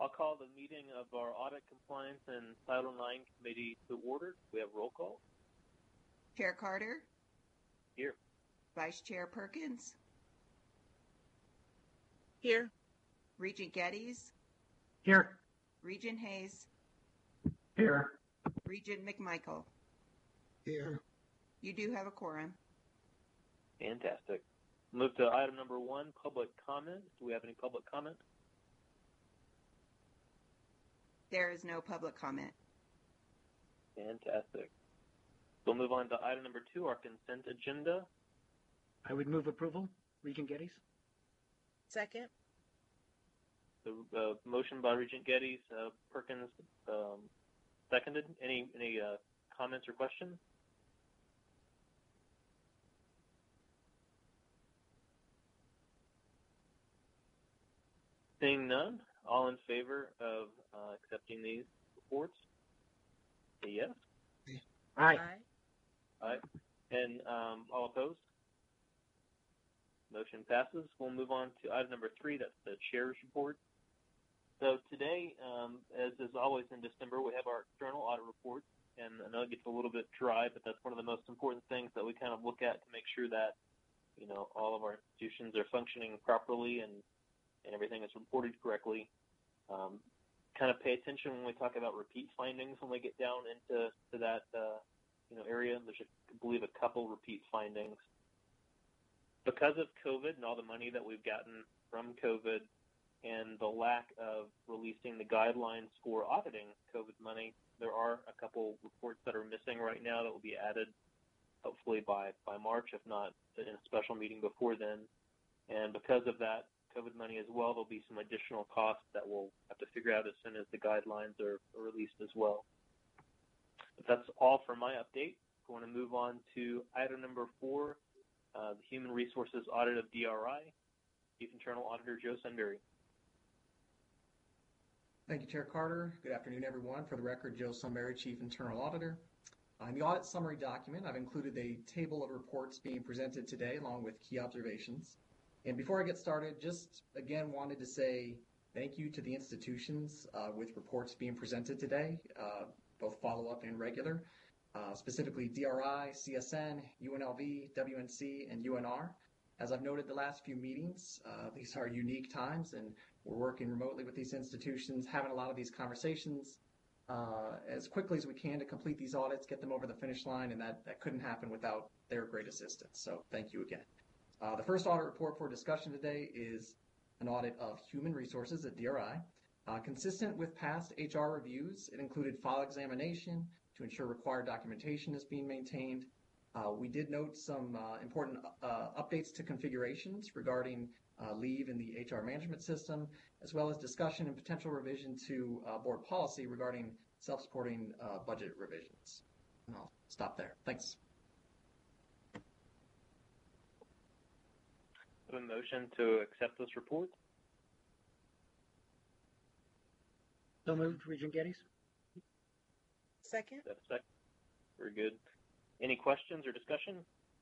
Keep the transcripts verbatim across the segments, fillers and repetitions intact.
I'll call the meeting of our Audit, Compliance, and Title nine Committee to order. We have roll call. Chair Carter. Here. Vice Chair Perkins. Here. Regent Geddes. Here. Regent Hayes. Here. Regent McMichael. Here. You do have a quorum. Fantastic. Move to item number one, public comment. Do we have any public comment? There is no public comment. Fantastic. We'll move on to item number two, our consent agenda. I would move approval. Regent Geddes. Second. The uh, motion by Regent Geddes, uh, Perkins um, seconded. Any any uh, comments or questions? Seeing none, all in favor of uh, accepting these reports? Say yes. Aye. Aye. And um, all opposed? Motion passes. We'll move on to item number three. That's the chair's report. So today, um, as is always in December, we have our external audit report. And I know it gets a little bit dry, but that's one of the most important things that we kind of look at to make sure that, you know, all of our institutions are functioning properly and, and everything is reported correctly. Um, kind of pay attention when we talk about repeat findings when we get down into to that, uh, you know, area. There's, a, I believe, a couple repeat findings. Because of COVID and all the money that we've gotten from COVID and the lack of releasing the guidelines for auditing COVID money, there are a couple reports that are missing right now that will be added hopefully by, by March, if not in a special meeting before then. And because of that COVID money as well, there'll be some additional costs that we'll have to figure out as soon as the guidelines are released as well. But that's all for my update. I want to move on to item number four, uh, the Human Resources Audit of D R I. Chief Internal Auditor Joe Sunbury. Thank you, Chair Carter. Good afternoon, everyone. For the record, Joe Sunbury, Chief Internal Auditor. Uh, in the audit summary document, I've included a table of reports being presented today along with key observations. And before I get started, just again wanted to say thank you to the institutions uh, with reports being presented today, uh, both follow-up and regular, uh, specifically D R I, C S N, U N L V, W N C, and U N R. As I've noted the last few meetings, uh, these are unique times, and we're working remotely with these institutions, having a lot of these conversations uh, as quickly as we can to complete these audits, get them over the finish line, and that, that couldn't happen without their great assistance. So thank you again. Uh, the first audit report for discussion today is an audit of human resources at D R I. Uh, consistent with past H R reviews, it included file examination to ensure required documentation is being maintained. Uh, we did note some uh, important uh, updates to configurations regarding uh, leave in the H R management system, as well as discussion and potential revision to uh, board policy regarding self-supporting uh, budget revisions. And I'll stop there. Thanks. A motion to accept this report? So moved. Regent Geddes. Second. That's second. Very good. Any questions or discussion?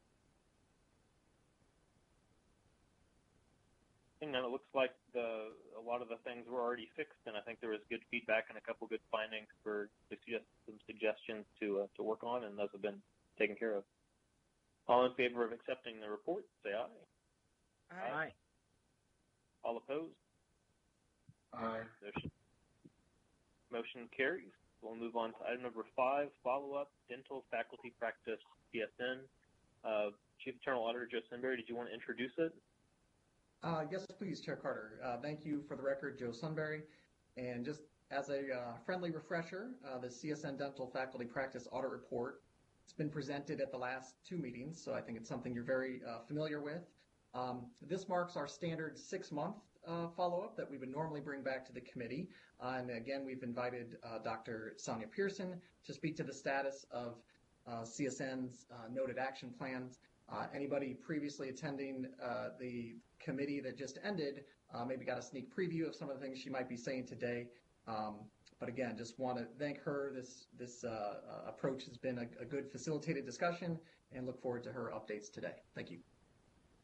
And then it looks like the, a lot of the things were already fixed, and I think there was good feedback and a couple good findings for suggest, some suggestions to uh, to work on, and those have been taken care of. All in favor of accepting the report, say aye. Aye. Aye. All opposed? Aye. Motion, motion carries. We'll move on to item number five, follow-up dental faculty practice C S N. Uh, Chief Internal Auditor Joe Sunbury, did you want to introduce it? Uh, yes, please, Chair Carter. Uh, thank you for the record, Joe Sunbury. And just as a uh, friendly refresher, uh, the C S N Dental Faculty Practice Audit Report, it's been presented at the last two meetings, so I think it's something you're very uh, familiar with. Um, this marks our standard six-month uh, follow-up that we would normally bring back to the committee. Uh, and again, we've invited uh, Doctor Sonia Pearson to speak to the status of uh, C S N's uh, noted action plans. Uh, anybody previously attending uh, the committee that just ended uh, maybe got a sneak preview of some of the things she might be saying today. Um, but again, just want to thank her. This this uh, approach has been a, a good facilitated discussion, and look forward to her updates today. Thank you.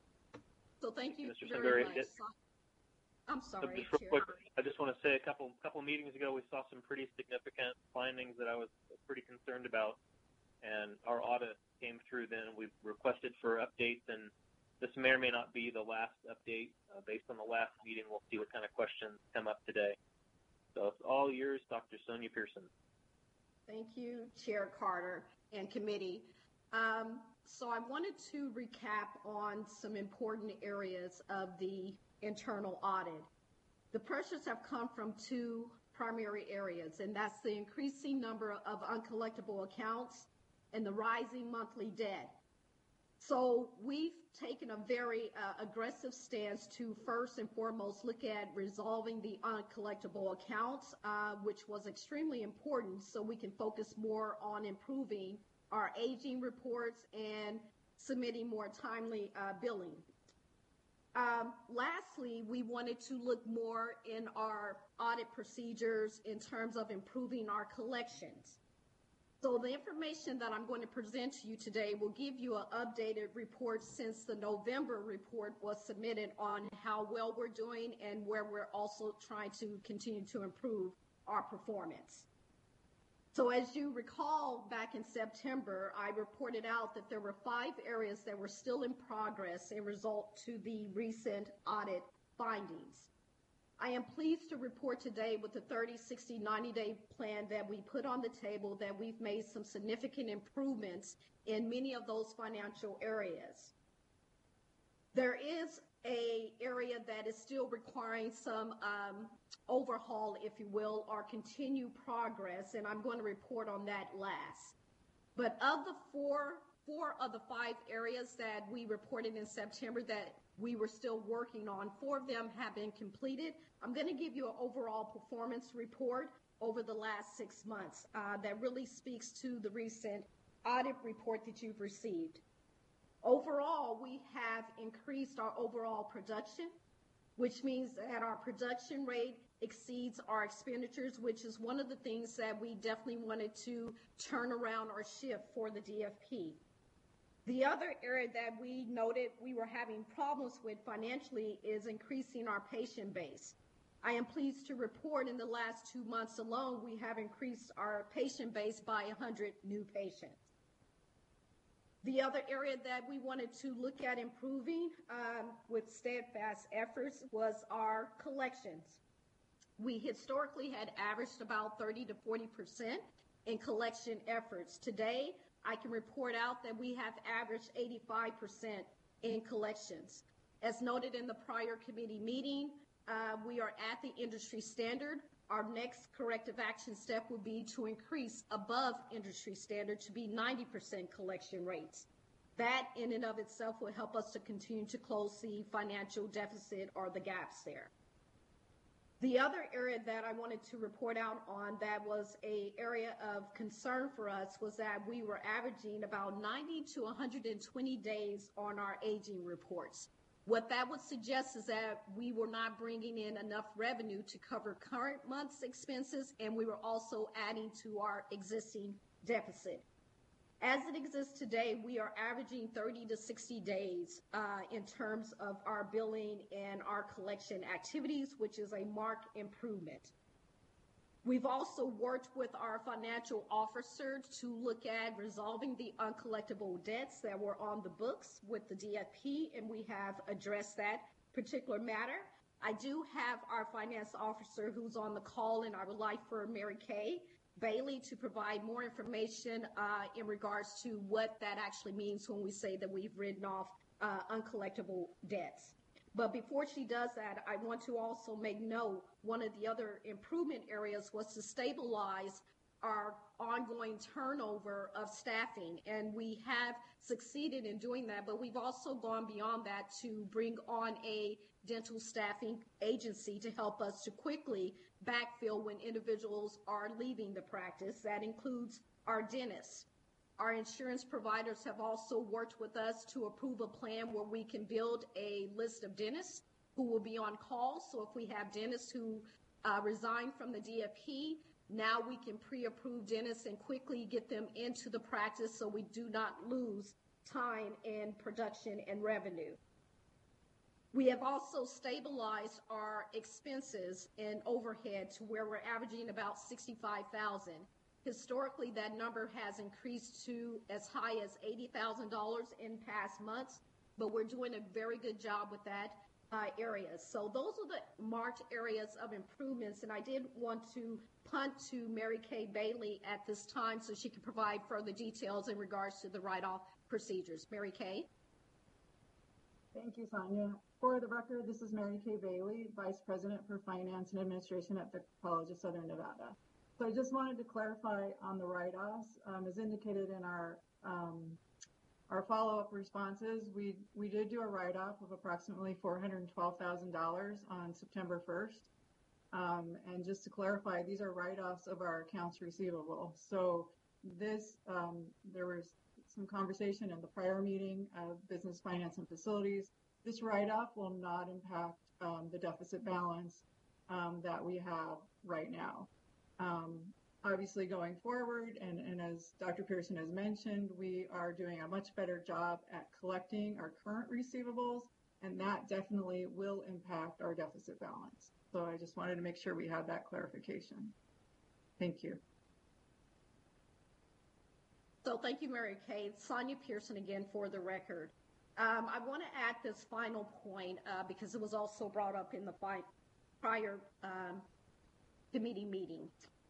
So thank you Mister very Sunbury, much. I'm sorry, just real Chair. quick, I just want to say a couple couple meetings ago, we saw some pretty significant findings that I was pretty concerned about, and our audit came through then. We've requested for updates, and this may or may not be the last update. Uh, based on the last meeting, we'll see what kind of questions come up today. So it's all yours, Doctor Sonia Pearson. Thank you, Chair Carter and committee. Um, so I wanted to recap on some important areas of the internal audit. The pressures have come from two primary areas, and that's the increasing number of uncollectible accounts and the rising monthly debt. So we've taken a very uh, aggressive stance to first and foremost look at resolving the uncollectible accounts, uh, which was extremely important so we can focus more on improving our aging reports and submitting more timely uh, billing. Um, lastly, we wanted to look more in our audit procedures in terms of improving our collections. So the information that I'm going to present to you today will give you an updated report since the November report was submitted on how well we're doing and where we're also trying to continue to improve our performance. So as you recall, back in September, I reported out that there were five areas that were still in progress in result to the recent audit findings. I am pleased to report today with the thirty, sixty, ninety day plan that we put on the table that we've made some significant improvements in many of those financial areas. There is a area that is still requiring some um, overhaul, if you will, or continued progress, and I'm going to report on that last. But of the four, four of the five areas that we reported in September that we were still working on, four of them have been completed. I'm going to give you an overall performance report over the last six months uh, that really speaks to the recent audit report that you've received. Overall, we have increased our overall production, which means that our production rate exceeds our expenditures, which is one of the things that we definitely wanted to turn around or shift for the D F P. The other area that we noted we were having problems with financially is increasing our patient base. I am pleased to report in the last two months alone, we have increased our patient base by one hundred new patients. The other area that we wanted to look at improving um, with steadfast efforts was our collections. We historically had averaged about thirty to forty percent in collection efforts. Today, I can report out that we have averaged eighty-five percent in collections. As noted in the prior committee meeting, uh, we are at the industry standard. Our next corrective action step would be to increase above industry standard to be ninety percent collection rates. That in and of itself will help us to continue to close the financial deficit or the gaps there. The other area that I wanted to report out on that was an area of concern for us was that we were averaging about ninety to one hundred twenty days on our aging reports. What that would suggest is that we were not bringing in enough revenue to cover current month's expenses, and we were also adding to our existing deficit. As it exists today, we are averaging thirty to sixty days uh, in terms of our billing and our collection activities, which is a marked improvement. We've also worked with our financial officer to look at resolving the uncollectible debts that were on the books with the D F P, and we have addressed that particular matter. I do have our finance officer who's on the call, and I would like for Mary Kay Bailey to provide more information uh, in regards to what that actually means when we say that we've written off uh, uncollectible debts. But before she does that, I want to also make note, one of the other improvement areas was to stabilize our ongoing turnover of staffing. And we have succeeded in doing that, but we've also gone beyond that to bring on a dental staffing agency to help us to quickly backfill when individuals are leaving the practice. That includes our dentists. Our insurance providers have also worked with us to approve a plan where we can build a list of dentists who will be on call. So if we have dentists who uh, resign from the D F P, now we can pre-approve dentists and quickly get them into the practice so we do not lose time in production and revenue. We have also stabilized our expenses and overhead to where we're averaging about sixty-five thousand. Historically, that number has increased to as high as eighty thousand dollars in past months, but we're doing a very good job with that uh, area. So those are the marked areas of improvements, and I did want to punt to Mary Kay Bailey at this time so she can provide further details in regards to the write-off procedures. Mary Kay? Thank you, Sonia. For the record, this is Mary Kay Bailey, Vice President for Finance and Administration at the College of Southern Nevada. So I just wanted to clarify on the write-offs. Um, as indicated in our um, our follow-up responses, we we did do a write-off of approximately four hundred twelve thousand dollars on September first. Um, and just to clarify, these are write-offs of our accounts receivable. So this, um, there was some conversation in the prior meeting of Business Finance and Facilities. This write-off will not impact um, the deficit balance um, that we have right now. Um, obviously going forward, and, and as Doctor Pearson has mentioned, we are doing a much better job at collecting our current receivables, and that definitely will impact our deficit balance. So I just wanted to make sure we had that clarification. Thank you. So thank you, Mary Kay. Sonia Pearson again for the record. Um, I want to add this final point uh, because it was also brought up in the fi- prior um, committee meeting.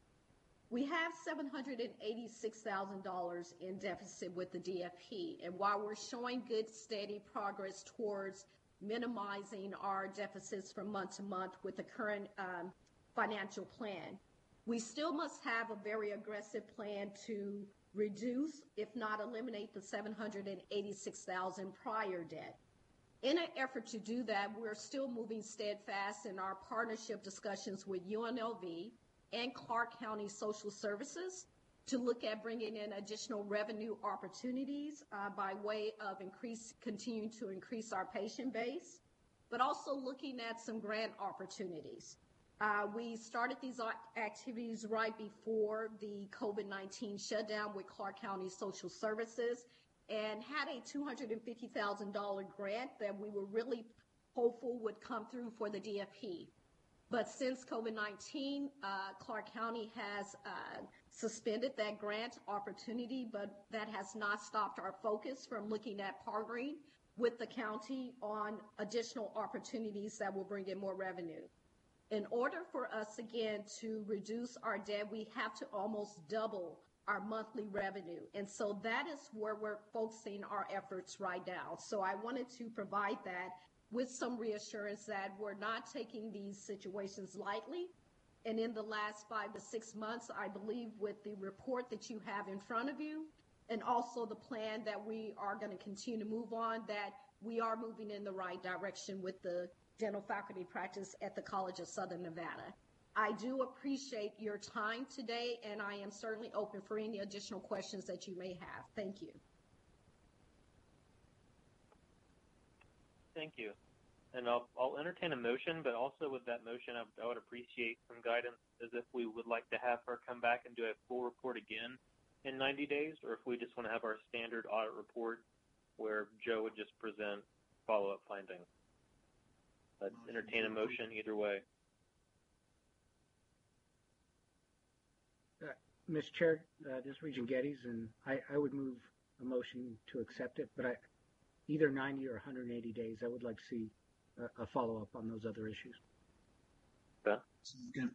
We have seven hundred eighty-six thousand dollars in deficit with the D F P, and while we're showing good, steady progress towards minimizing our deficits from month to month with the current um, financial plan, we still must have a very aggressive plan to reduce, if not eliminate, the seven hundred eighty-six thousand prior debt. In an effort to do that, we're still moving steadfast in our partnership discussions with U N L V and Clark County Social Services to look at bringing in additional revenue opportunities uh, by way of increase, continuing to increase our patient base, but also looking at some grant opportunities. Uh, we started these activities right before the COVID nineteen shutdown with Clark County Social Services and had a two hundred fifty thousand dollars grant that we were really hopeful would come through for the D F P. But since COVID nineteen, uh, Clark County has uh, suspended that grant opportunity, but that has not stopped our focus from looking at partnering with the county on additional opportunities that will bring in more revenue. In order for us, again, to reduce our debt, we have to almost double our monthly revenue. And so that is where we're focusing our efforts right now. So I wanted to provide that with some reassurance that we're not taking these situations lightly. And in the last five to six months, I believe with the report that you have in front of you, and also the plan that we are going to continue to move on, that we are moving in the right direction with the dental faculty practice at the College of Southern Nevada. I do appreciate your time today, and I am certainly open for any additional questions that you may have. Thank you. Thank you. And I'll, I'll entertain a motion, but also with that motion, I, I would appreciate some guidance as if we would like to have her come back and do a full report again in ninety days, or if we just want to have our standard audit report where Joe would just present follow-up findings. I'd entertain a motion either way. Uh, Mister Chair, uh, this is Regent Geddes, and I, I would move a motion to accept it, but I, either ninety or one hundred eighty days, I would like to see a, a follow-up on those other issues. Okay. Second.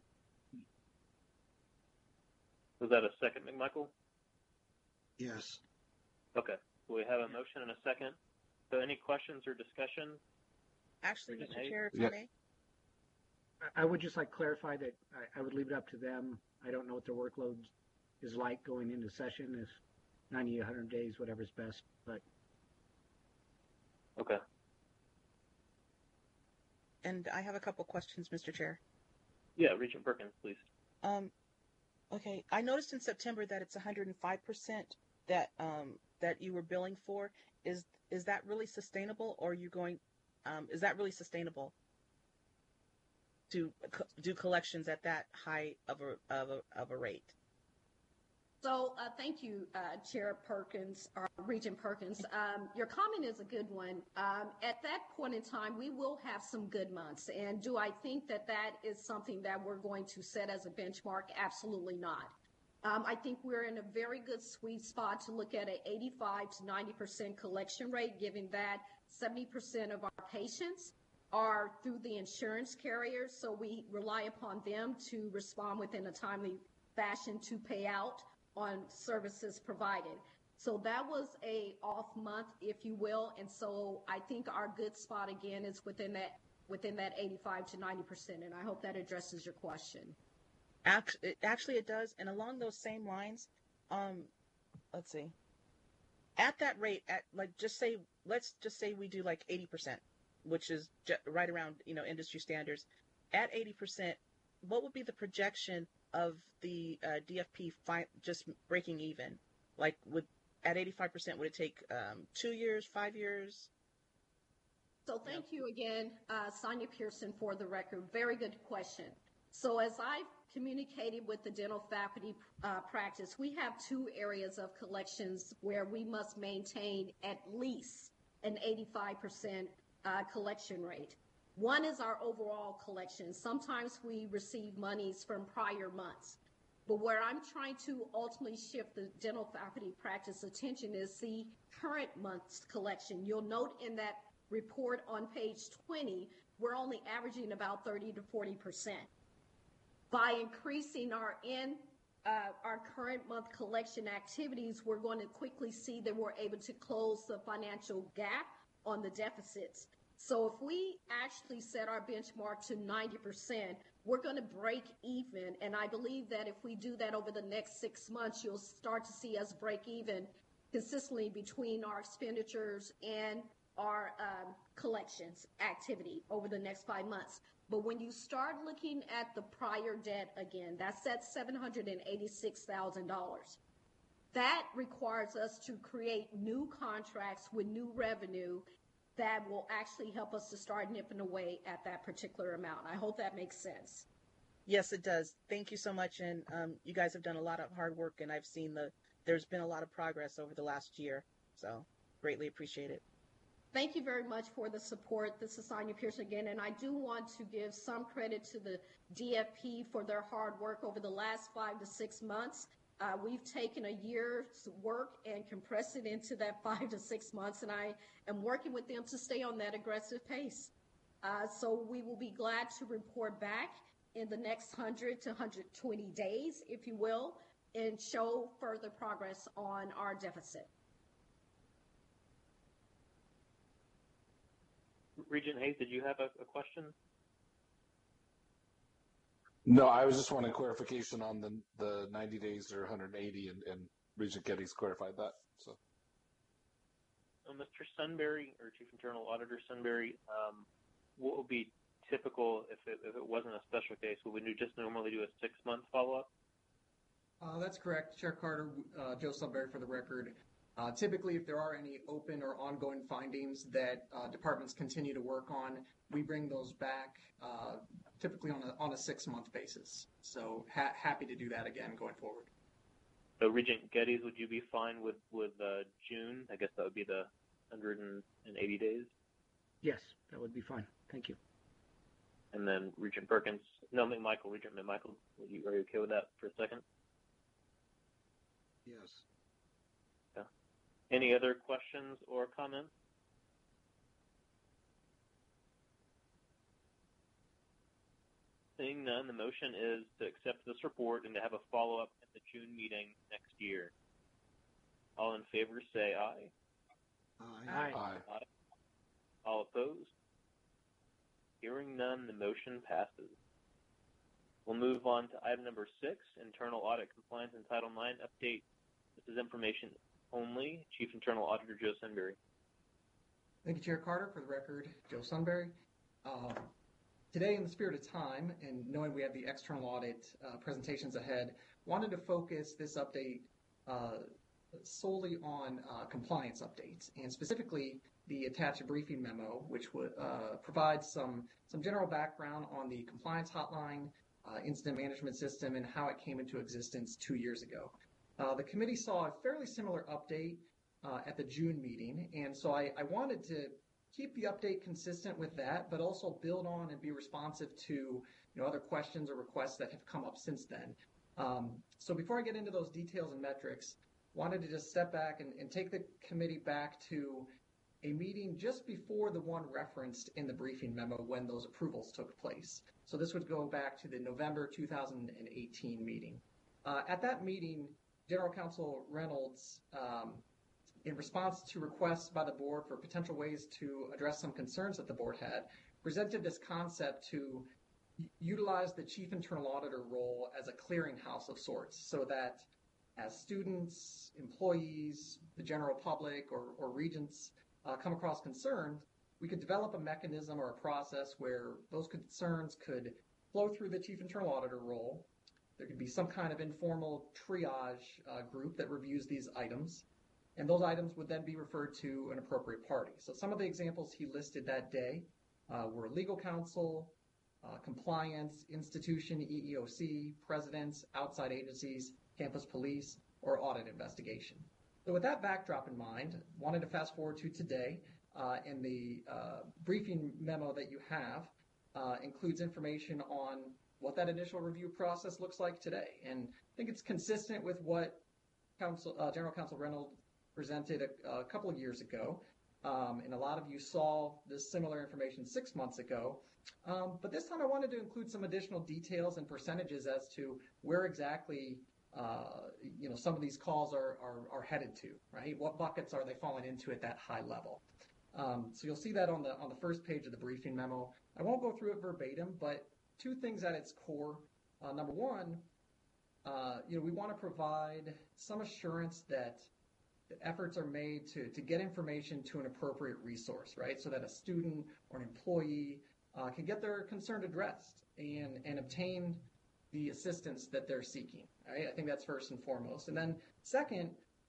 Was that a second, McMichael? Yes. Okay. We have a motion and a second. So any questions or discussion? Actually, Regent Mister Hayes? Chair, if Yeah. I may. I, I would just like to clarify that I, I would leave it up to them. I don't know what their workload is like going into session, if ninety, one hundred days, whatever's best, but Okay. And I have a couple questions, Mister Chair. Yeah, Regent Perkins, please. Um, okay, I noticed in September that it's one hundred five percent that um, that you were billing for. Is is that really sustainable, or are you going? Um, is that really sustainable to co- do collections at that high of a of a of a rate? So uh, thank you, uh, Chair Perkins, or Regent Perkins. Um, your comment is a good one. Um, at that point in time, we will have some good months. And do I think that that is something that we're going to set as a benchmark? Absolutely not. Um, I think we're in a very good sweet spot to look at an eighty-five to ninety percent collection rate, given that seventy percent of our patients are through the insurance carriers. So we rely upon them to respond within a timely fashion to pay out on services provided. So that was a off month, if you will. And so I think our good spot again is within that within that eighty-five to ninety percent. And I hope that addresses your question. Actually, actually it does. And along those same lines, um, let's see, at that rate, at like, just say, let's just say we do like eighty percent, which is ju- right around, you know, industry standards. At eighty percent, what would be the projection of the uh, D F P fi- just breaking even? Like, would at eighty-five percent, would it take um, two years, five years? So thank you again, uh, Sonia Pearson, for the record. Very good question. So as I've communicated with the dental faculty uh, practice, we have two areas of collections where we must maintain at least an eighty-five percent uh, collection rate. One is our overall collection. Sometimes we receive monies from prior months. But where I'm trying to ultimately shift the dental faculty practice attention is the current month's collection. You'll note in that report on page twenty, we're only averaging about thirty to forty percent. By increasing our in uh, our current month collection activities, we're going to quickly see that we're able to close the financial gap on the deficits. So if we actually set our benchmark to ninety percent, we're going to break even. And I believe that if we do that over the next six months, you'll start to see us break even consistently between our expenditures and our um, collections activity over the next five months. But when you start looking at the prior debt again, that's at seven hundred eighty-six thousand dollars. That requires us to create new contracts with new revenue that will actually help us to start nipping away at that particular amount. I hope that makes sense. Yes, it does. Thank you so much. And um, you guys have done a lot of hard work, and I've seen the there's been a lot of progress over the last year. So greatly appreciate it. Thank you very much for the support. This is Sonia Pearson again, and I do want to give some credit to the D F P for their hard work over the last five to six months. Uh, we've taken a year's work and compressed it into that five to six months, and I am working with them to stay on that aggressive pace. Uh, so we will be glad to report back in the next one hundred to one hundred twenty days, if you will, and show further progress on our deficit. Regent Hayes, did you have a, a question? No, I was just wanting clarification on the the ninety days or one hundred eighty, and, and Regent Geddes clarified that. So, uh, Mister Sunbury, or Chief Internal Auditor Sunbury, um, what would be typical if it, if it wasn't a special case? Would we just normally do a six-month follow-up? Uh, that's correct, Chair Carter. Uh, Joe Sunbury for the record. Uh, typically, if there are any open or ongoing findings that uh, departments continue to work on, we bring those back uh, typically on a on a six-month basis. So ha- happy to do that again going forward. So Regent Geddes, would you be fine with, with uh, June? I guess that would be the one hundred eighty days. Yes, that would be fine. Thank you. And then Regent Perkins, no, McMichael, Regent McMichael, are you, are you okay with that for a second? Yes. Yeah. Any other questions or comments? Seeing none, the motion is to accept this report and to have a follow-up at the June meeting next year. All in favor say aye. Aye. Aye. aye. Aye. All opposed? Hearing none, the motion passes. We'll move on to item number six, Internal Audit Compliance and Title nine update. This is information only. Chief Internal Auditor Joe Sunbury. Thank you, Chair Carter. For the record, Joe Sunbury. Um, today, in the spirit of time and knowing we have the external audit uh, presentations ahead, wanted to focus this update uh, solely on uh, compliance updates, and specifically the attached briefing memo, which would uh, provide some, some general background on the compliance hotline, uh, incident management system, and how it came into existence two years ago. Uh, the committee saw a fairly similar update uh, at the June meeting, and so I, I wanted to keep the update consistent with that, but also build on and be responsive to you know other questions or requests that have come up since then. Um, so before I get into those details and metrics, wanted to just step back and, and take the committee back to a meeting just before the one referenced in the briefing memo when those approvals took place. So this would go back to the November two thousand eighteen meeting. Uh, at that meeting, General Counsel Reynolds, um, in response to requests by the board for potential ways to address some concerns that the board had, presented this concept to utilize the chief internal auditor role as a clearinghouse of sorts, so that as students, employees, the general public, or, or regents uh, come across concerns, we could develop a mechanism or a process where those concerns could flow through the chief internal auditor role. There could be some kind of informal triage uh, group that reviews these items, and those items would then be referred to an appropriate party. So some of the examples he listed that day uh, were legal counsel, uh, compliance, institution, E E O C, presidents, outside agencies, campus police, or audit investigation. So with that backdrop in mind, wanted to fast forward to today, uh, and the uh, briefing memo that you have uh, includes information on what that initial review process looks like today. And I think it's consistent with what Counsel, uh, General Counsel Reynolds presented a, a couple of years ago. Um, and a lot of you saw this similar information six months ago. Um, but this time I wanted to include some additional details and percentages as to where exactly uh, you know, some of these calls are, are, are headed to, right? What buckets are they falling into at that high level? Um, so you'll see that on the on the first page of the briefing memo. I won't go through it verbatim, but two things at its core. Uh, number one, uh, you know, we want to provide some assurance that, that efforts are made to, to get information to an appropriate resource, right? So that a student or an employee uh, can get their concern addressed and, and obtain the assistance that they're seeking, right? I think that's first and foremost. And then second,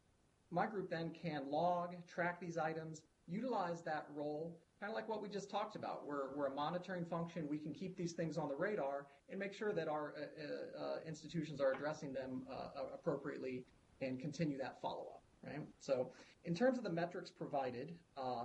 my group then can log, track these items, utilize that role, kind of like what we just talked about. We're, we're a monitoring function. We can keep these things on the radar and make sure that our uh, uh, institutions are addressing them uh, appropriately and continue that follow-up, right? So in terms of the metrics provided, uh,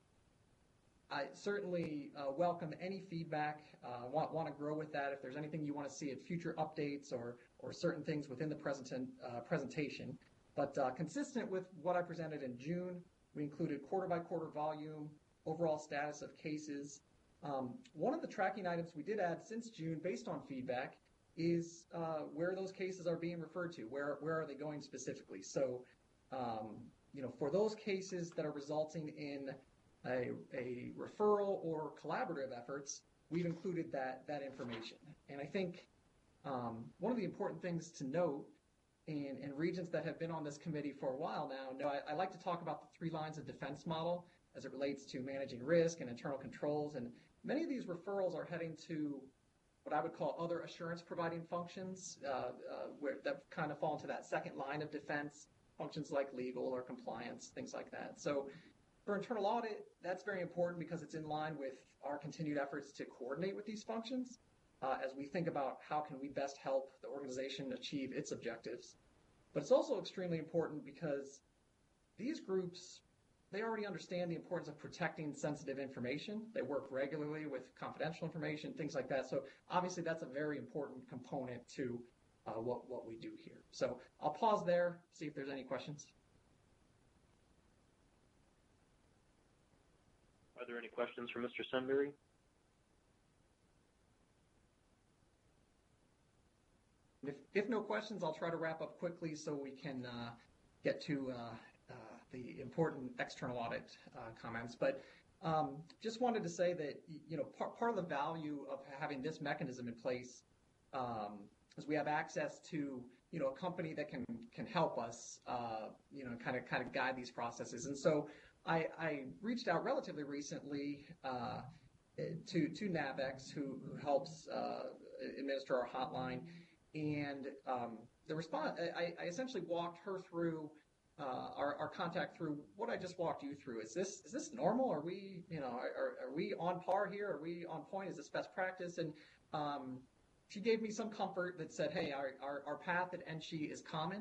I certainly uh, welcome any feedback, uh, want, want to grow with that. If there's anything you want to see at future updates or, or certain things within the present, uh, presentation. But uh, consistent with what I presented in June, we included quarter by quarter volume, overall status of cases. Um, one of the tracking items we did add since June based on feedback is uh, where those cases are being referred to, where, where are they going specifically. So, um, you know, for those cases that are resulting in A, a referral or collaborative efforts, we've included that, that information. And I think um, one of the important things to note in, in regions that have been on this committee for a while now, know, I, I like to talk about the three lines of defense model as it relates to managing risk and internal controls. And many of these referrals are heading to what I would call other assurance providing functions uh, uh, where that kind of fall into that second line of defense, functions like legal or compliance, things like that. So for internal audit, that's very important because it's in line with our continued efforts to coordinate with these functions uh, as we think about how can we best help the organization achieve its objectives. But it's also extremely important because these groups, they already understand the importance of protecting sensitive information. They work regularly with confidential information, things like that. So obviously that's a very important component to uh, what, what we do here. So I'll pause there, see if there's any questions. Are there any questions for Mister Sunbury? If, if no questions, I'll try to wrap up quickly so we can uh, get to uh, uh, the important external audit uh, comments. But um, just wanted to say that, you know, part, part of the value of having this mechanism in place um, is we have access to, you know, a company that can can help us, uh, you know, kind of kind of guide these processes. And so I, I reached out relatively recently uh, to to NAVEX, who, who helps uh, administer our hotline, and um, the response. I, I essentially walked her through uh, our, our contact through what I just walked you through. Is this is this normal? Are we you know are, are we on par here? Are we on point? Is this best practice? And um, she gave me some comfort that said, hey, our, our, our path at N S C H E is common.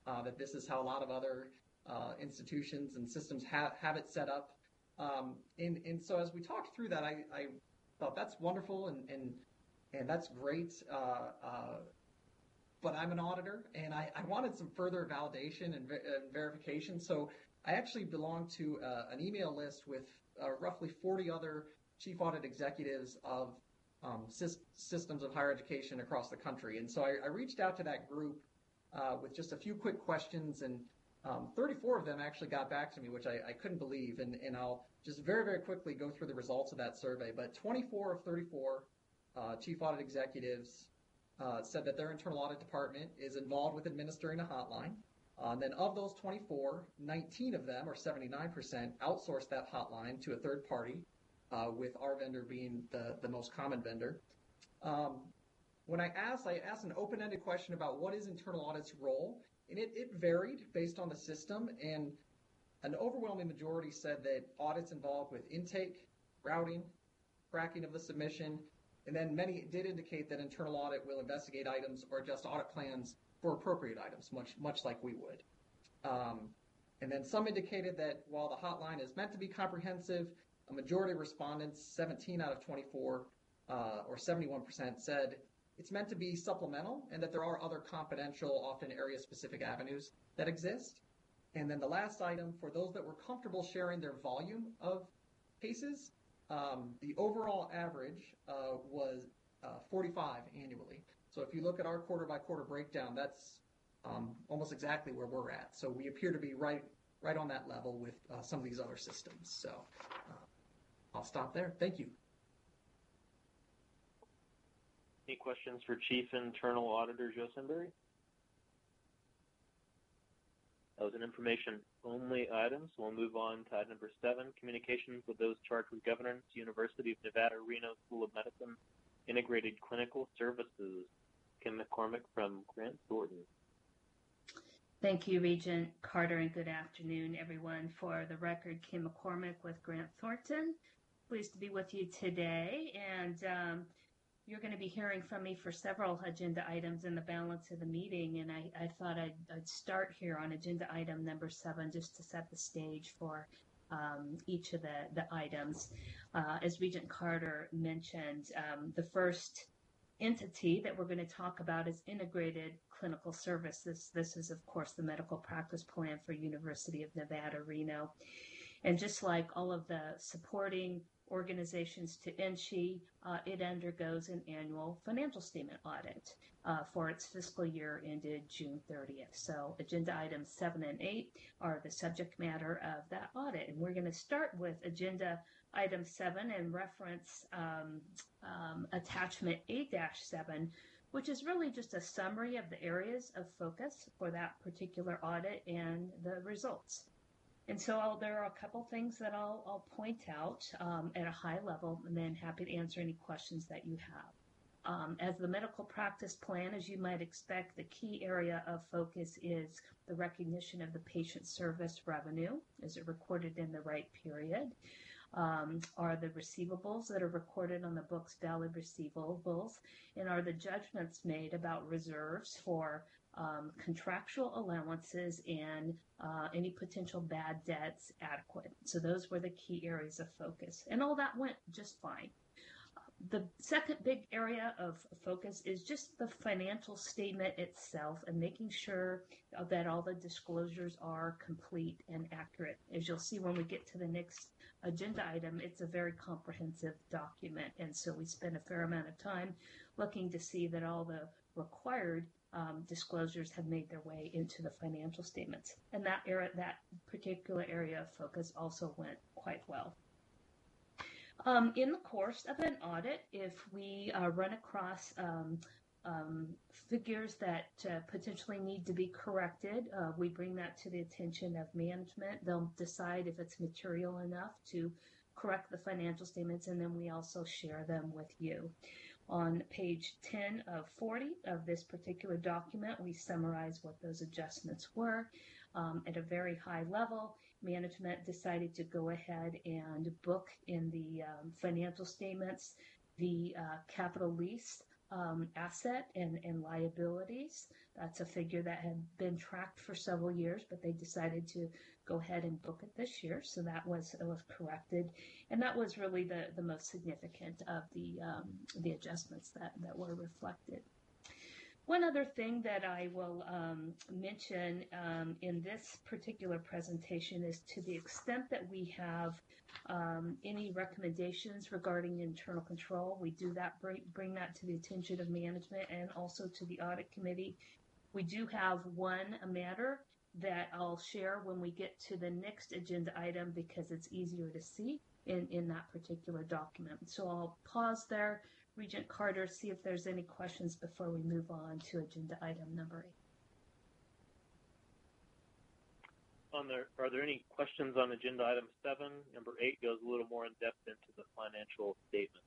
uh, that this is how a lot of other uh, institutions and systems have, have it set up. Um, and, and so as we talked through that, I, I thought that's wonderful and, and, and that's great. Uh, uh, but I'm an auditor and I, I wanted some further validation and, ver- and verification. So I actually belong to uh, an email list with uh, roughly forty other chief audit executives of um, sy- systems of higher education across the country. And so I, I reached out to that group uh, with just a few quick questions, and um, thirty-four of them actually got back to me, which I, I couldn't believe. And, and I'll just very, very quickly go through the results of that survey. But twenty-four of thirty-four uh, chief audit executives uh, said that their internal audit department is involved with administering a hotline. Uh, and then of those twenty-four, nineteen of them, or seventy-nine percent, outsourced that hotline to a third party, uh, with our vendor being the, the most common vendor. Um, when I asked, I asked an open-ended question about what is internal audit's role, and it, it varied based on the system, and an overwhelming majority said that audit's involved with intake, routing, tracking of the submission, and then many did indicate that internal audit will investigate items or adjust audit plans for appropriate items, much much like we would. Um, and then some indicated that while the hotline is meant to be comprehensive, a majority of respondents, seventeen out of twenty-four, uh, or seventy-one percent, said it's meant to be supplemental and that there are other confidential, often area-specific avenues that exist. And then the last item, for those that were comfortable sharing their volume of cases, um, the overall average uh, was uh, forty-five annually. So if you look at our quarter-by-quarter breakdown, that's um, almost exactly where we're at. So we appear to be right right on that level with uh, some of these other systems. So uh, I'll stop there. Thank you. Any questions for Chief Internal Auditor Joe Sunbury? That was an information-only item, so we'll move on to item number seven, communications with those charged with governance, University of Nevada, Reno School of Medicine, Integrated Clinical Services. Kim McCormick from Grant Thornton. Thank you, Regent Carter, and good afternoon, everyone. For the record, Kim McCormick with Grant Thornton. Pleased to be with you today, and um, you're going to be hearing from me for several agenda items in the balance of the meeting, and I, I thought I'd, I'd start here on agenda item number seven just to set the stage for um, each of the, the items. Uh, as Regent Carter mentioned, um, the first entity that we're going to talk about is Integrated Clinical Services. This is, of course, the medical practice plan for University of Nevada, Reno. And just like all of the supporting organizations to N S C I, uh, it undergoes an annual financial statement audit uh, for its fiscal year ended June thirtieth. So agenda items seven and eight are the subject matter of that audit. And we're going to start with agenda item seven and reference um, um, attachment A seven, which is really just a summary of the areas of focus for that particular audit and the results. And so I'll, there are a couple things that I'll, I'll point out um, at a high level, and then happy to answer any questions that you have. Um, as the medical practice plan, as you might expect, the key area of focus is the recognition of the patient service revenue. Is it recorded in the right period? Um, are the receivables that are recorded on the books valid receivables? And are the judgments made about reserves for um, contractual allowances and uh, any potential bad debts adequate? So those were the key areas of focus. And all that went just fine. The second big area of focus is just the financial statement itself and making sure that all the disclosures are complete and accurate. As you'll see when we get to the next agenda item, it's a very comprehensive document, and so we spend a fair amount of time looking to see that all the required um, disclosures have made their way into the financial statements. And that area, that particular area of focus also went quite well. Um, in the course of an audit, if we uh, run across um, um, figures that uh, potentially need to be corrected, uh, we bring that to the attention of management. They'll decide if it's material enough to correct the financial statements, and then we also share them with you. On page ten of forty of this particular document, we summarize what those adjustments were. Um, at a very high level, management decided to go ahead and book in the um, financial statements the uh, capital lease um, asset and, and liabilities. That's a figure that had been tracked for several years, but they decided to go ahead and book it this year. So that was it was corrected, and that was really the, the most significant of the um, the adjustments that, that were reflected. One other thing that I will um, mention um, in this particular presentation is to the extent that we have um, any recommendations regarding internal control, we do that bring, bring that to the attention of management and also to the audit committee. We do have one matter that I'll share when we get to the next agenda item because it's easier to see in, in that particular document. So I'll pause there. Regent Carter, see if there's any questions before we move on to agenda item number eight. On there, are there any questions on agenda item seven? Number eight goes a little more in depth into the financial statement.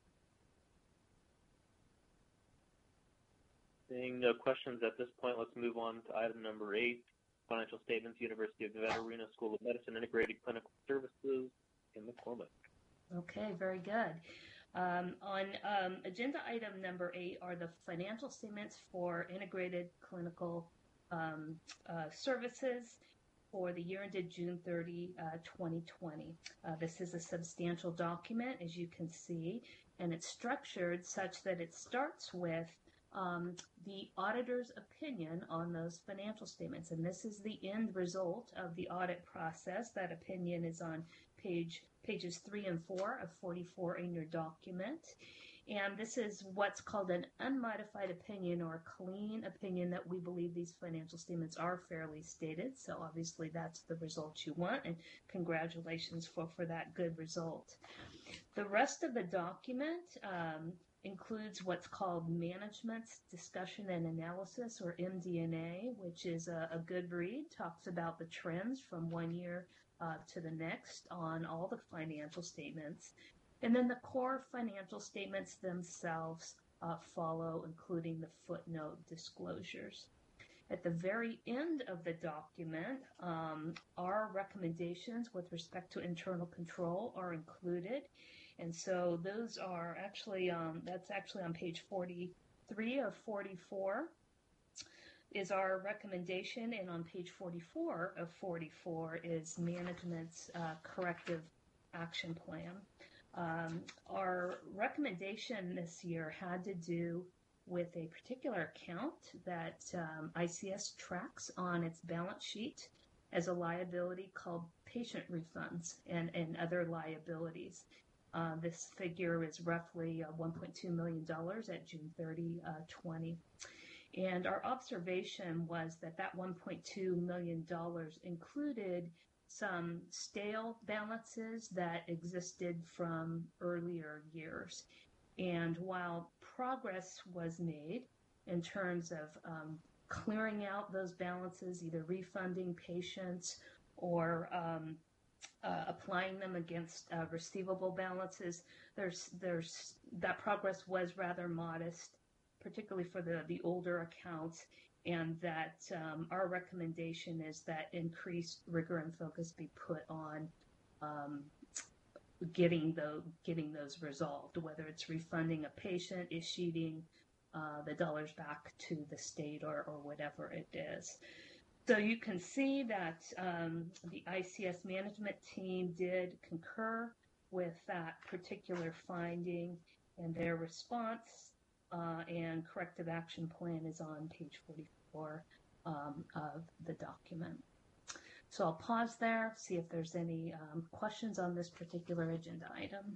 Seeing no questions at this point, let's move on to item number eight, financial statements, University of Nevada, Reno School of Medicine, Integrated Clinical Services in McCormick. Okay, very good. Um, on um, agenda item number eight are the financial statements for Integrated Clinical um, uh, Services for the year ended June thirtieth, uh, twenty twenty. Uh, this is a substantial document, as you can see, and it's structured such that it starts with um, the auditor's opinion on those financial statements. And this is the end result of the audit process. That opinion is on page pages three and four of forty-four in your document. And this is what's called an unmodified opinion or a clean opinion that we believe these financial statements are fairly stated. So obviously that's the result you want, and congratulations for, for that good result. The rest of the document um, includes what's called Management's Discussion and Analysis, or M D N A, which is a, a good read, talks about the trends from one year uh, to the next on all the financial statements. And then the core financial statements themselves uh, follow, including the footnote disclosures. At the very end of the document, um, our recommendations with respect to internal control are included. And so those are actually, um, that's actually on page forty-three of forty-four is our recommendation. And on page forty-four of forty-four is management's uh, corrective action plan. Um, our recommendation this year had to do with a particular account that um, I C S tracks on its balance sheet as a liability called patient refunds and, and other liabilities. Uh, this figure is roughly uh, one point two million dollars at June thirtieth, twenty. And our observation was that that one point two million dollars included some stale balances that existed from earlier years. And while progress was made in terms of um, clearing out those balances, either refunding patients or um, uh, applying them against uh, receivable balances, there's there's that progress was rather modest, particularly for the, the older accounts. And that um, our recommendation is that increased rigor and focus be put on um, getting, the, getting those resolved, whether it's refunding a patient, issuing uh, the dollars back to the state or, or whatever it is. So you can see that um, the I C S management team did concur with that particular finding, and their response Uh, and corrective action plan is on page forty-four um, of the document. So I'll pause there, see if there's any um, questions on this particular agenda item.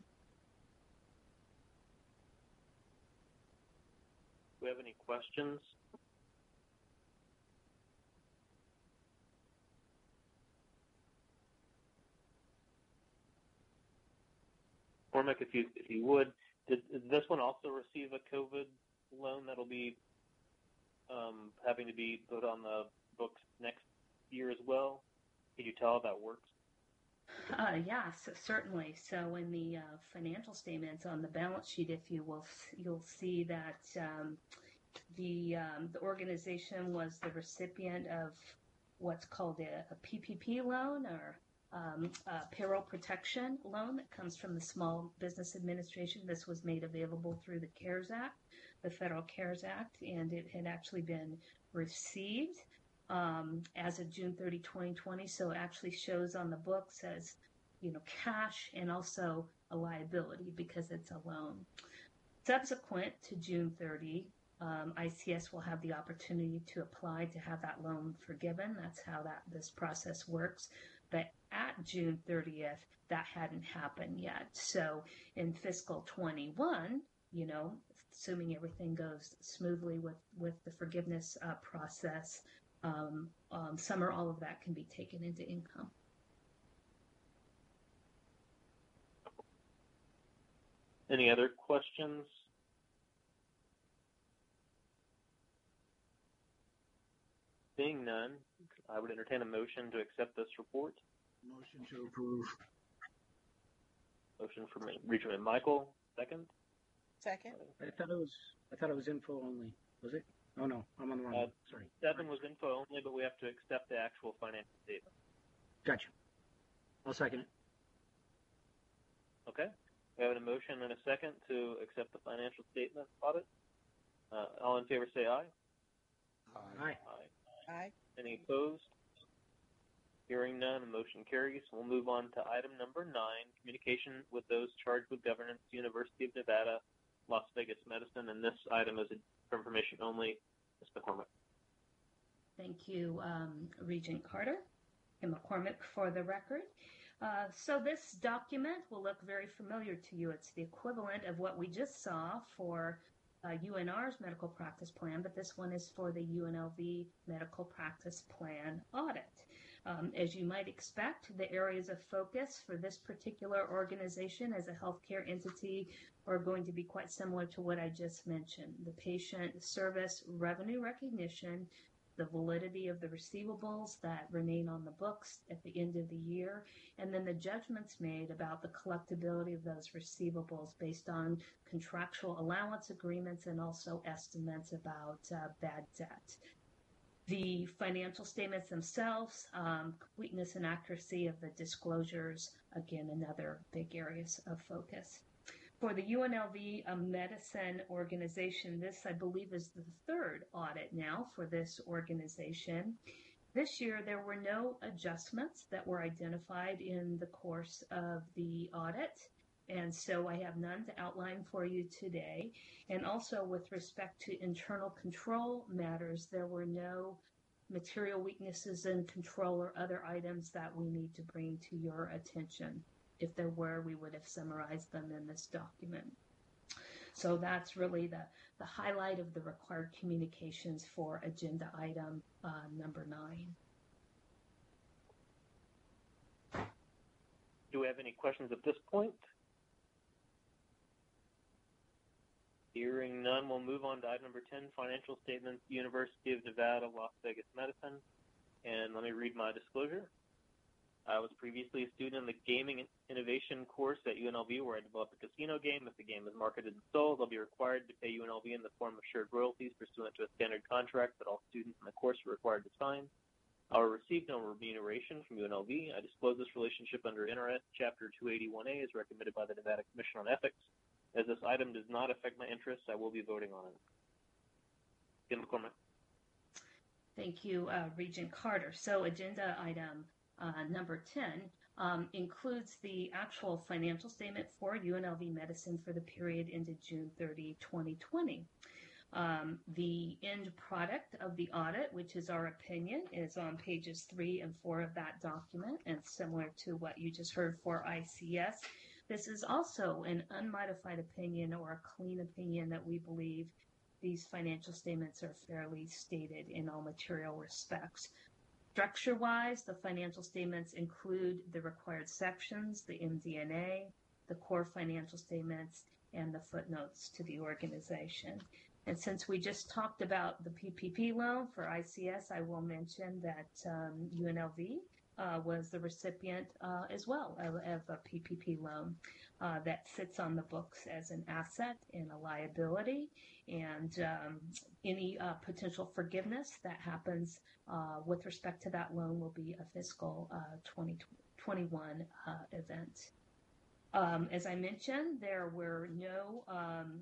Do we have any questions? Cormac, if you if you would. Did, did this one also receive a COVID loan that'll be um, having to be put on the books next year as well? Can you tell how that works? Uh, yes, certainly. So in the uh, financial statements on the balance sheet, if you will, you'll see that um, the um, the organization was the recipient of what's called a, a P P P loan, or Um, uh, payroll protection loan that comes from the Small Business Administration. This was made available through the CARES Act. the Federal CARES Act, and it had actually been received um, as of June thirtieth, twenty twenty. So it actually shows on the books as, you know, cash and also a liability because it's a loan. Subsequent to June thirtieth, um, I C S will have the opportunity to apply to have that loan forgiven. That's how that this process works. But at June thirtieth, that hadn't happened yet. So in fiscal twenty-one, you know, assuming everything goes smoothly with, with the forgiveness uh, process, um, um, some or all of that can be taken into income. Any other questions? Seeing none, I would entertain a motion to accept this report. Motion to approve. Motion from Regent McMichael, second. Second. I thought it was I thought it was info only. Was it? Oh no, I'm on the wrong Uh, one. Sorry. Seven was info only, but we have to accept the actual financial statement. Gotcha. I'll second it. Okay. We have a motion and a second to accept the financial statement audit. Uh, all in favor say aye. Aye. Aye. Aye. Any opposed? Hearing none, the motion carries. We'll move on to item number nine, communication with those charged with governance, University of Nevada, Las Vegas Medicine, and this item is for information only. Miz McCormick. Thank you, um, Regent Carter and McCormick for the record. Uh, so this document will look very familiar to you. It's the equivalent of what we just saw for uh, U N R's medical practice plan, but this one is for the U N L V medical practice plan audit. Um, as you might expect, the areas of focus for this particular organization as a healthcare entity are going to be quite similar to what I just mentioned. The patient service revenue recognition, the validity of the receivables that remain on the books at the end of the year, and then the judgments made about the collectability of those receivables based on contractual allowance agreements and also estimates about uh, bad debt. The financial statements themselves, um, completeness and accuracy of the disclosures, again, another big areas of focus. For the U N L V uh, Medicine organization, this, I believe, is the third audit now for this organization. This year, there were no adjustments that were identified in the course of the audit, and so I have none to outline for you today. And also with respect to internal control matters, there were no material weaknesses in control or other items that we need to bring to your attention. If there were, we would have summarized them in this document. So that's really the, the highlight of the required communications for agenda item uh, number nine. Do we have any questions at this point? Hearing none, we'll move on to item number ten, financial statements, University of Nevada, Las Vegas Medicine. And let me read my disclosure. I was previously a student in the Gaming Innovation course at U N L V, where I developed a casino game. If the game is marketed and sold, I'll be required to pay U N L V in the form of shared royalties pursuant to a standard contract that all students in the course are required to sign. I will receive no remuneration from U N L V. I disclose this relationship under N R S Chapter two eighty-one A as recommended by the Nevada Commission on Ethics. As this item does not affect my interests, I will be voting on it. Kim McCormick. Thank you, uh, Regent Carter. So agenda item uh, number ten um, includes the actual financial statement for U N L V Medicine for the period ended June thirtieth, twenty twenty. Um, the end product of the audit, which is our opinion, is on pages three and four of that document, and similar to what you just heard for I C S. This is also an unmodified opinion or a clean opinion that we believe these financial statements are fairly stated in all material respects. Structure-wise, the financial statements include the required sections, the M D N A, the core financial statements, and the footnotes to the organization. And since we just talked about the P P P loan for I C S, I will mention that um, U N L V uh, was the recipient uh, as well of, of a P P P loan uh, that sits on the books as an asset and a liability. And um, any uh, potential forgiveness that happens uh, with respect to that loan will be a fiscal uh, twenty twenty-one uh, event. Um, as I mentioned, there were no um,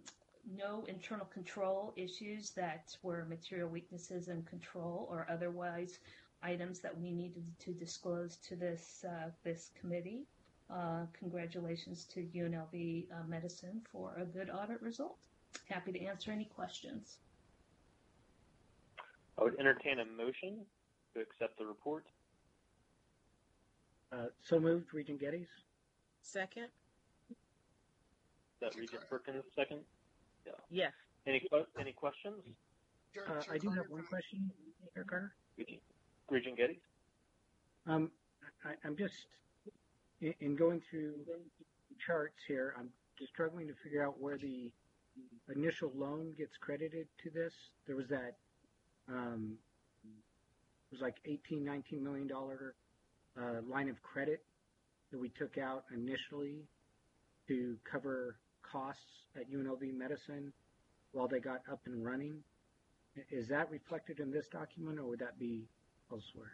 no internal control issues that were material weaknesses in control or otherwise items that we needed to disclose to this uh, this committee. Uh, congratulations to U N L V uh, Medicine for a good audit result. Happy to answer any questions. I would entertain a motion to accept the report. Uh, so moved, Regent Geddes. Second? Is that Regent Perkins second? Yeah. Yes. Any que- any questions? Uh, I do have one question, Chair Carter. Regent, Regent Geddes? Um, I, I'm just, in, in going through charts here, I'm just struggling to figure out where the initial loan gets credited to this. There was that, um, it was like eighteen, nineteen million dollar uh, line of credit that we took out initially to cover costs at U N L V Medicine while they got up and running. Is that reflected in this document, or would that be elsewhere?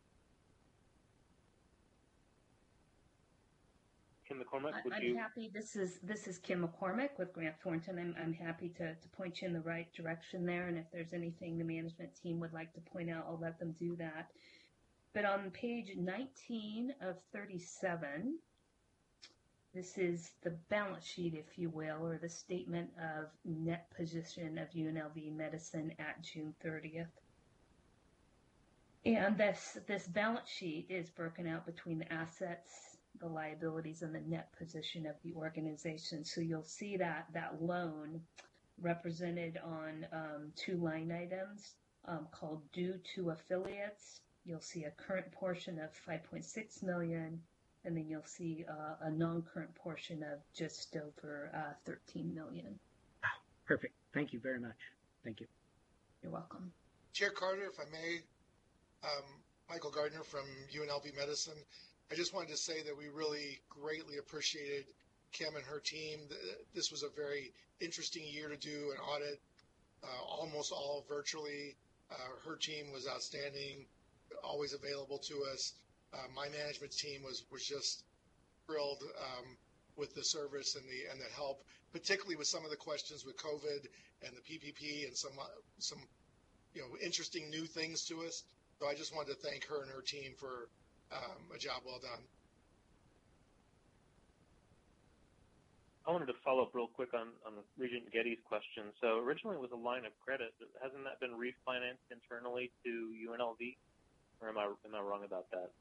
Kim McCormick, would I'm you? happy. This is this is Kim McCormick with Grant Thornton. I'm I'm happy to, to point you in the right direction there. And if there's anything the management team would like to point out, I'll let them do that. But on page nineteen of thirty-seven, this is the balance sheet, if you will, or the statement of net position of U N L V Medicine at June thirtieth. And this this balance sheet is broken out between the assets, the liabilities, and the net position of the organization. So you'll see that that loan represented on um, two line items um, called due to affiliates. You'll see a current portion of five point six million dollars, and then you'll see uh, a non-current portion of just over uh, thirteen million dollars. Perfect. Thank you very much. Thank you. You're welcome. Chair Carter, if I may, um, Michael Gardner from U N L V Medicine. I just wanted to say that we really greatly appreciated Kim and her team. This was a very interesting year to do an audit, uh, almost all virtually. Uh, her team was outstanding, always available to us. Uh, my management team was, was just thrilled um, with the service and the and the help, particularly with some of the questions with COVID and the P P P and some uh, some you know interesting new things to us. So I just wanted to thank her and her team for um, a job well done. I wanted to follow up real quick on, on Regent Geddes' question. So originally it was a line of credit. Hasn't that been refinanced internally to U N L V? Or am I am I wrong about that?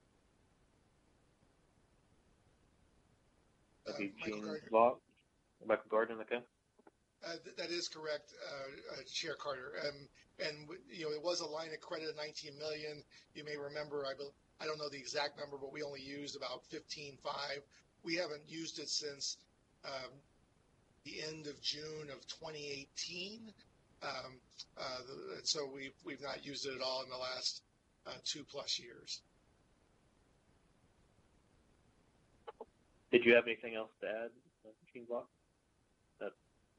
That'd be Uh, Gene Michael Gardner. Vaught? Michael Gardner, okay. Uh, th- that is correct, uh, uh, Chair Carter. Um, and w- you know, it was a line of credit of nineteen million dollars. You may remember, I, be- I don't know the exact number, but we only used about fifteen point five. We haven't used it since um, the end of June of twenty eighteen. Um, uh, the, so we've we've not used it at all in the last uh, two plus years. Did you have anything else to add, uh, Gene Vaught? That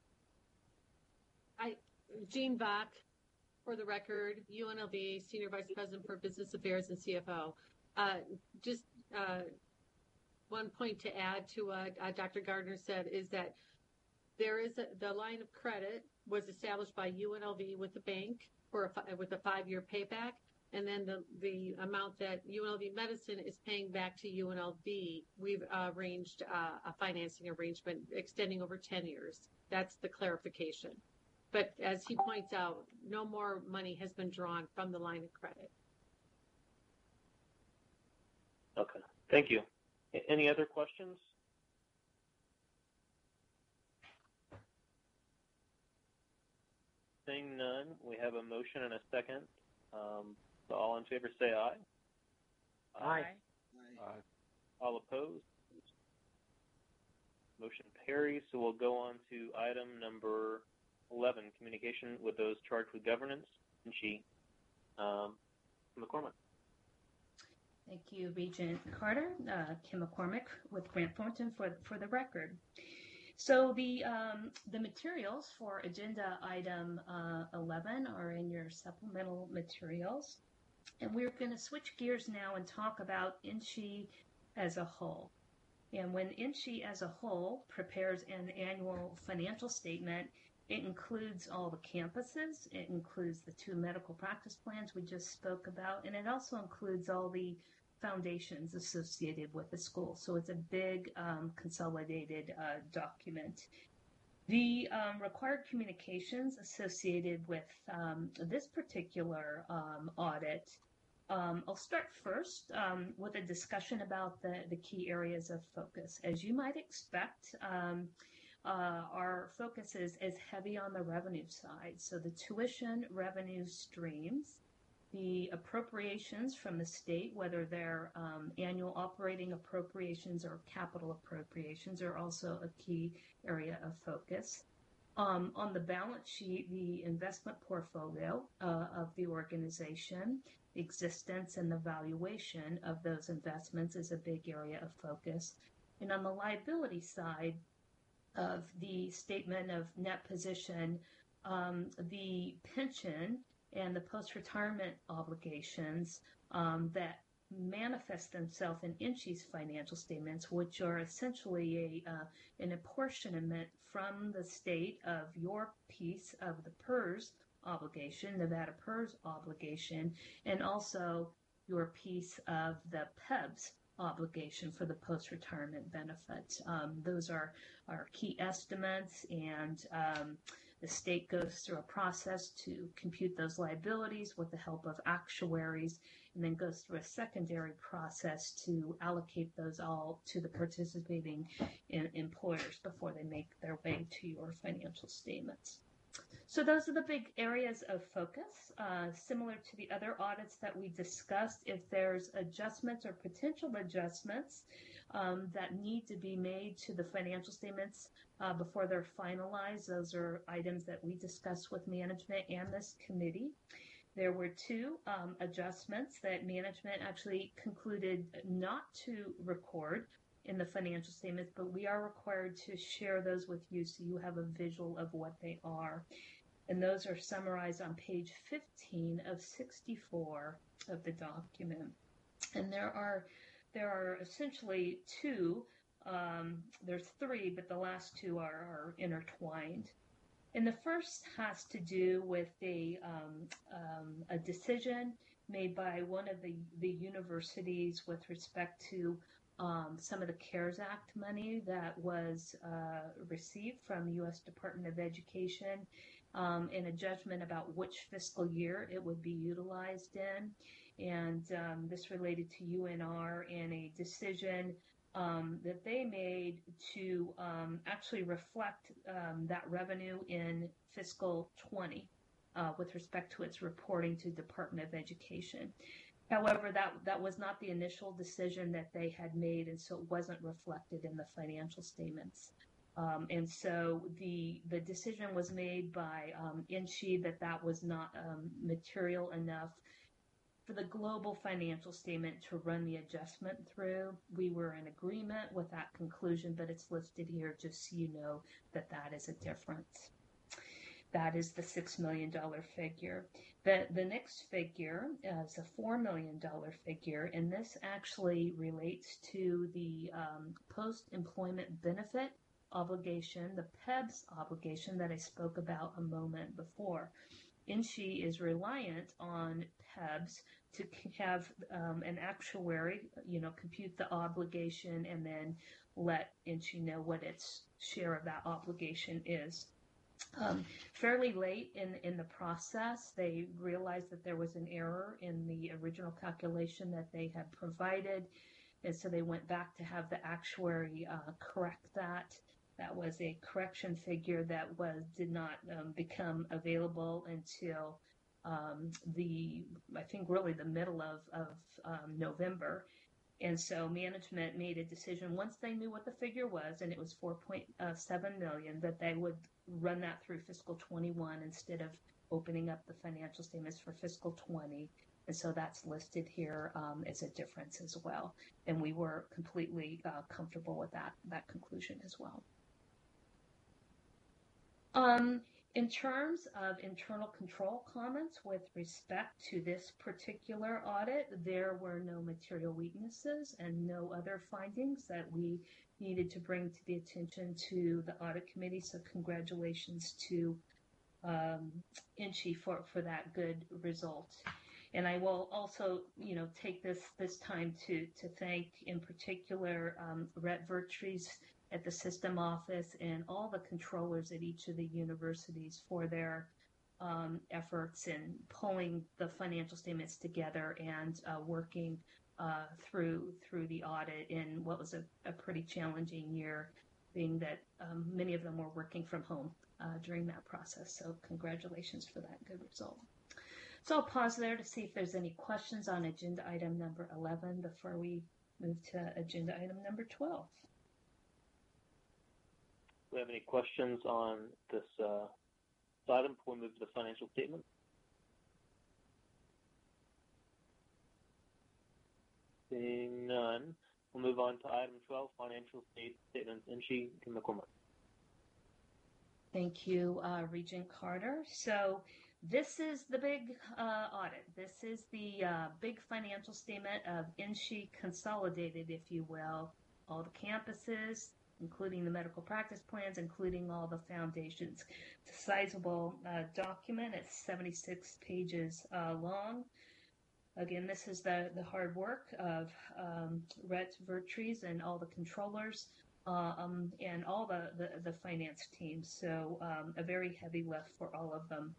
I, Jean Bach, for the record, U N L V Senior Vice President for Business Affairs and C F O. Uh, just uh, one point to add to what uh, Doctor Gardner said is that there is a, the line of credit was established by U N L V with the bank for a, fi- with a five-year payback, and then the the amount that U N L V Medicine is paying back to U N L V, we've uh, arranged uh, a financing arrangement extending over ten years. That's the clarification. But as he points out, no more money has been drawn from the line of credit. okay. Thank you. A- Any other questions? Seeing none, we have a motion and a second. Um, so all in favor say aye. Aye. Aye. All opposed? Motion carries. So we'll go on to item number eleven, communication with those charged with governance. And she, um, McCormick. Thank you, Regent Carter. Uh, Kim McCormick with Grant Thornton for for the record. So the um, the materials for agenda item uh, eleven are in your supplemental materials, and we're going to switch gears now and talk about I N S H E as a whole. And when I N S H E as a whole prepares an annual financial statement, It includes all the campuses. It includes the two medical practice plans we just spoke about, and it also includes all the foundations associated with the school. So it's a big um, consolidated uh, document. The um, required communications associated with um, this particular um, audit, um, I'll start first um, with a discussion about the, the key areas of focus. As you might expect, um, uh, our focus is, is heavy on the revenue side. So the tuition revenue streams, the appropriations from the state, whether they're um, annual operating appropriations or capital appropriations, are also a key area of focus. Um, on the balance sheet, the investment portfolio uh, of the organization, the existence and the valuation of those investments is a big area of focus. And on the liability side of the statement of net position, um, the pension and the post-retirement obligations um, that manifest themselves in I N S H E's financial statements, which are essentially a uh, an apportionment from the state of your piece of the P E R S obligation, Nevada P E R S obligation, and also your piece of the P E B S obligation for the post-retirement benefits. Um, those are, are key estimates, and um, the state goes through a process to compute those liabilities with the help of actuaries, and then goes through a secondary process to allocate those all to the participating in, employers before they make their way to your financial statements. So those are the big areas of focus. Uh, similar to the other audits that we discussed, if there's adjustments or potential adjustments um, that need to be made to the financial statements uh, before they're finalized, those are items that we discussed with management and this committee. There were two um, adjustments that management actually concluded not to record in the financial statements, but we are required to share those with you so you have a visual of what they are. And those are summarized on page fifteen of sixty-four of the document. And there are there are essentially two, um, there's three, but the last two are, are intertwined. And the first has to do with a, um, um, a decision made by one of the, the universities with respect to um, some of the CARES Act money that was uh, received from the U S Department of Education, um, and a judgment about which fiscal year it would be utilized in. And um, this related to U N R and a decision Um, that they made to um, actually reflect um, that revenue in fiscal twenty uh, with respect to its reporting to Department of Education. However, that, that was not the initial decision that they had made, and so it wasn't reflected in the financial statements. Um, and so the the decision was made by um, I N S H E that that was not um, material enough for the global financial statement to run the adjustment through. We were in agreement with that conclusion, but it's listed here just so you know that that is a difference. That is the six million dollars figure. The, the next figure is a four million dollars figure, and this actually relates to the um, post-employment benefit obligation, the P E B S obligation that I spoke about a moment before. I N S H E is reliant on P E B S to have um, an actuary, you know, compute the obligation and then let I N S H E know what its share of that obligation is. Um, fairly late in, in the process, they realized that there was an error in the original calculation that they had provided, and so they went back to have the actuary uh, correct that. That was a correction figure that was did not um, become available until um, the, I think really the middle of, of um, November. And so management made a decision once they knew what the figure was, and it was four point seven million dollars, that they would run that through fiscal twenty-one instead of opening up the financial statements for fiscal twenty. And so that's listed here um, as a difference as well. And we were completely uh, comfortable with that, that conclusion as well. Um, in terms of internal control comments with respect to this particular audit, there were no material weaknesses and no other findings that we needed to bring to the attention to the audit committee. So congratulations to um, INCHE for, for that good result. And I will also, you know, take this this time to to thank, in particular, um, Rhett Vertrees at the system office and all the controllers at each of the universities for their um, efforts in pulling the financial statements together and uh, working uh, through through the audit in what was a, a pretty challenging year, being that um, many of them were working from home uh, during that process. So congratulations for that good result. So I'll pause there to see if there's any questions on agenda item number eleven before we move to agenda item number twelve. Do we have any questions on this uh, item before we move to the financial statement? Seeing none, we'll move on to item twelve, financial state statements. INCHE McCormick. Thank you, uh, Regent Carter. So this is the big uh, audit. This is the uh, big financial statement of INCHE consolidated, if you will, all the campuses, including the medical practice plans, including all the foundations. It's a sizable uh, document. It's seventy-six pages uh, long. Again, this is the, the hard work of um, Rhett Vertrees and all the controllers uh, um, and all the, the, the finance teams. So um, a very heavy lift for all of them.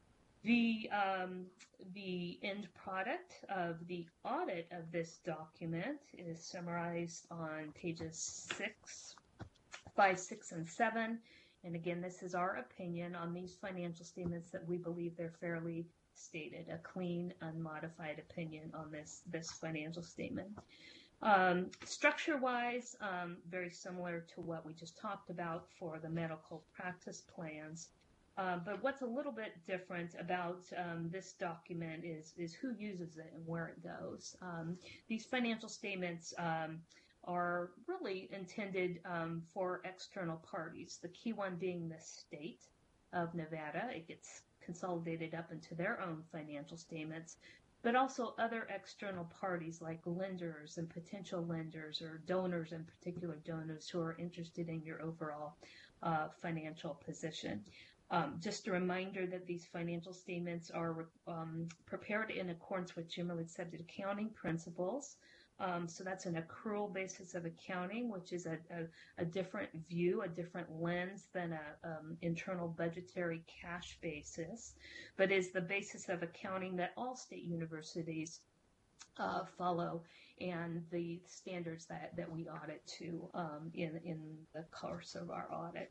The, um, the end product of the audit of this document is summarized on pages six, five, six, and seven. And again, this is our opinion on these financial statements that we believe they're fairly stated, a clean, unmodified opinion on this, this financial statement. Um, structure-wise, um, very similar to what we just talked about for the medical practice plans. Uh, but what's a little bit different about um, this document is, is who uses it and where it goes. Um, these financial statements um, are really intended um, for external parties, the key one being the state of Nevada. It gets consolidated up into their own financial statements, but also other external parties like lenders and potential lenders or donors, in particular donors who are interested in your overall uh, financial position. Um, just a reminder that these financial statements are um, prepared in accordance with generally accepted accounting principles. Um, so that's an accrual basis of accounting, which is a, a, a different view, a different lens than a um, internal budgetary cash basis, but is the basis of accounting that all state universities uh, follow and the standards that, that we audit to um, in, in the course of our audit.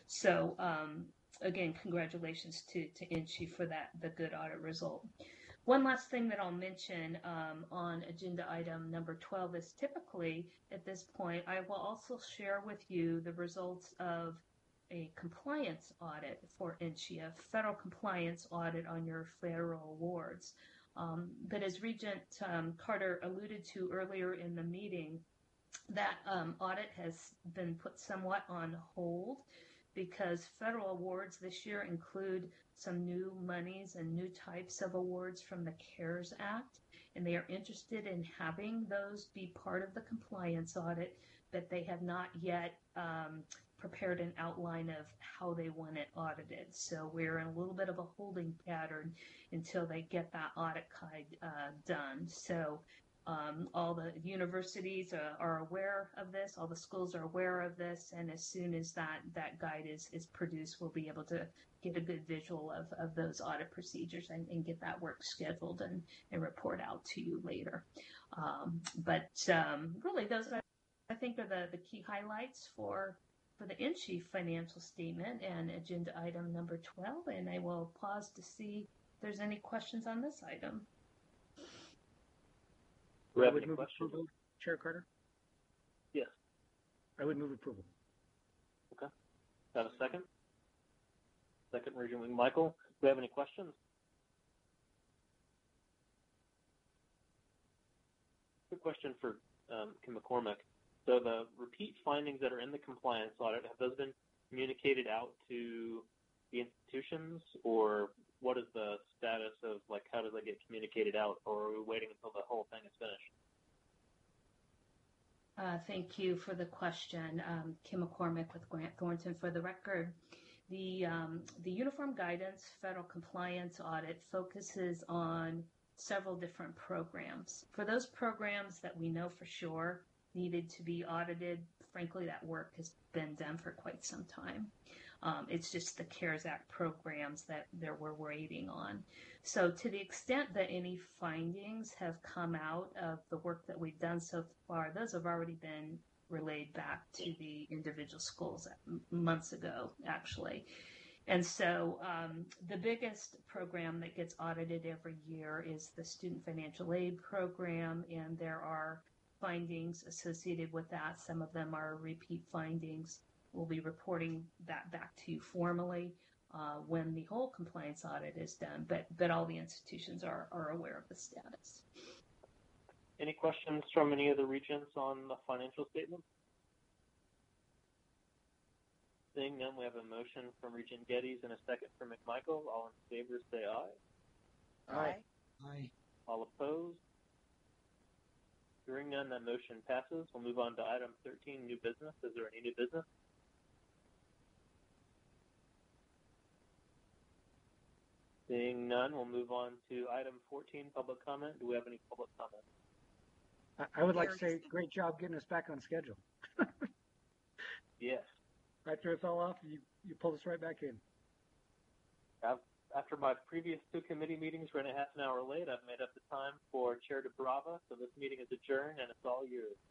So um, again, congratulations to, to INCHE for that, the good audit result. One last thing that I'll mention um, on agenda item number twelve is typically at this point, I will also share with you the results of a compliance audit for INCHE, a federal compliance audit on your federal awards. Um, but as Regent um, Carter alluded to earlier in the meeting, that um, audit has been put somewhat on hold because federal awards this year include some new monies and new types of awards from the CARES Act, and they are interested in having those be part of the compliance audit, but they have not yet um, prepared an outline of how they want it audited. So we're in a little bit of a holding pattern until they get that audit guide uh, done. So Um, all the universities are, are aware of this, all the schools are aware of this, and as soon as that, that guide is, is produced, we'll be able to get a good visual of, of those audit procedures and, and get that work scheduled and, and report out to you later. Um, but um, really, those are, I think are the, the key highlights for, for the INCHE financial statement and agenda item number twelve, and I will pause to see if there's any questions on this item. Do we have I would any move questions? approval, Chair Carter. Yes. I would move approval. Okay. Got a second? Second, Regent Michael. Do we have any questions? Quick question for um, Kim McCormick. So the repeat findings that are in the compliance audit, have those been communicated out to the institutions, or what is the status of, like, how does that get communicated out, or are we waiting until the whole thing is finished? Uh, thank you for the question. Um, Kim McCormick with Grant Thornton. For the record, the, um, the Uniform Guidance Federal Compliance Audit focuses on several different programs. For those programs that we know for sure needed to be audited, frankly, that work has been done for quite some time. Um, it's just the CARES Act programs that there we're waiting on. So to the extent that any findings have come out of the work that we've done so far, those have already been relayed back to the individual schools months ago, actually. And so um, the biggest program that gets audited every year is the Student Financial Aid Program, and there are findings associated with that. Some of them are repeat findings. We'll be reporting that back to you formally uh, when the whole compliance audit is done, but, but all the institutions are, are aware of the status. Any questions from any of the regents on the financial statements? Seeing none, we have a motion from Regent Geddes and a second from McMichael. All in favor say aye. Aye. Aye. All opposed? Hearing none, that motion passes. We'll move on to item thirteen, new business. Is there any new business? Seeing none, we'll move on to item fourteen, public comment. Do we have any public comment? I, I would like to say, great job getting us back on schedule. Yes. Right through us all off, you, you pulled us right back in. After my previous two committee meetings running half an hour late, I've made up the time for Chair DeBrava, so this meeting is adjourned and it's all yours.